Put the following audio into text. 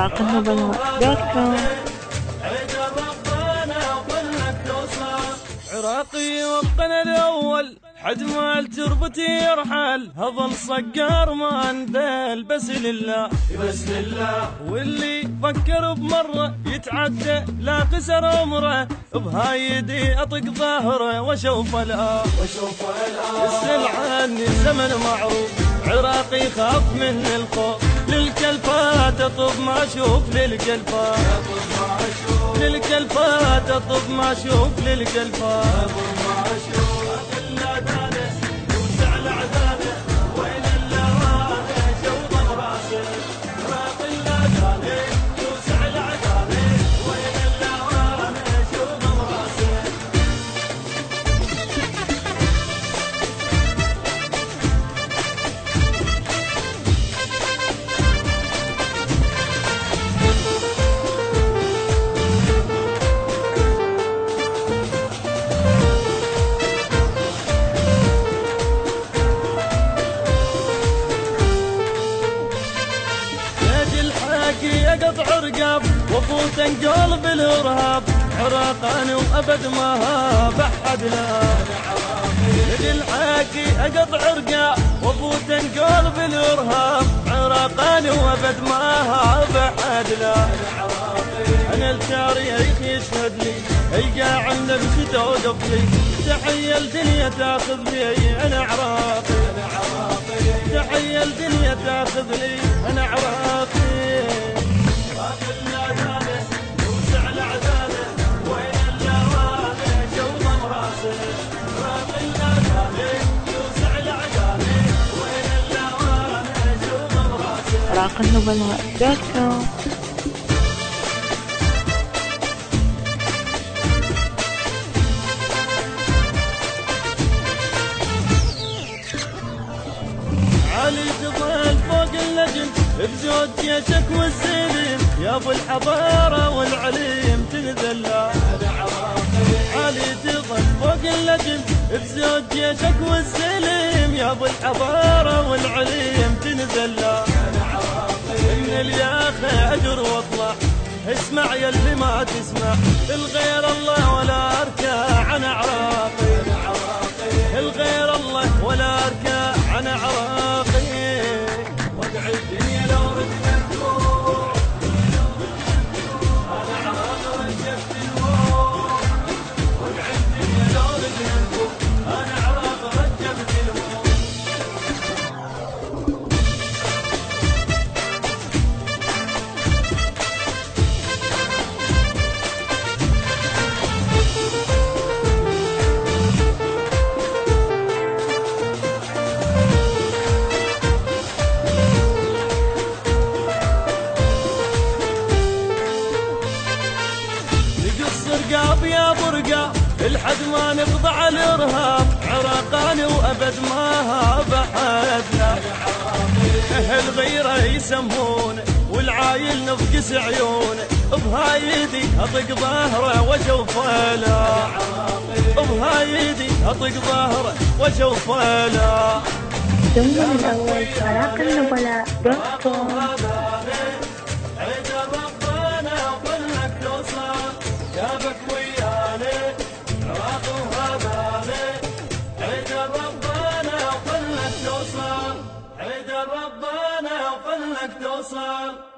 عراقالنبلاء.com. عراقي وطن الأول حد ما تربط يرحل، هظل صقار ما انذل بس لله بس لله. واللي فكر بمرة يتعدى لا قسر عمره، بهاي يدي اطق ظهره واشوف الآن يسأل عني الزمن معروف. عراقي خاف من الخوف للكلفات اطب ما اشوف للكلفات اطب ما اشوف للكلفات. اقطع رقاب وفوت انقلب بالارهاب، عراقاني وابد ما هاب احد لا. يدي الحاكي اقطع رقاب وفوت انقلب بالارهاب، عراقاني وابد ما هاب احد لا. انا التاريخ يشهد لي القى عنا بشتا وقف لي، تحية الدنيا تاخذ لي انا عراقي، تحية الدنيا تاخذ لي انا عراقي. عراقالنبلاء.com. علي تظل فوق اللجن بزود جيشك والسلم، يا ابو الحضاره والعليم تنذلا. علي تظل فوق اللجن بزود جيشك والسلم، يا ابو الحضاره والعليم تنذلا. من الياخي اجر واطلع اسمع يا اللي ما تسمع، الغير الله ولا اركع انا عراقي، الغير الله ولا اركع انا عراقي. وقع الدنيا لو ردنا نفوق انا عراقي رجفت الموت، وقع الدنيا لو ردنا نفوق انا عراقي رجفت الموت. رقاب يا برقاب الحد ما نخضع الارهاب، عراقاني وابد ما هاب احد لا. اهل غيره يسمونه والعايل نفقس عيونه، بهاي يدي اطق ظهره واشوفه لا، بهاي يدي اطق ظهره واشوفه لا. ضمن الاول عراقالنبلاء.com. جابك وياني عراق وهباني، عيد ربنا وخلك توصل، عيد ربنا وخلك توصل.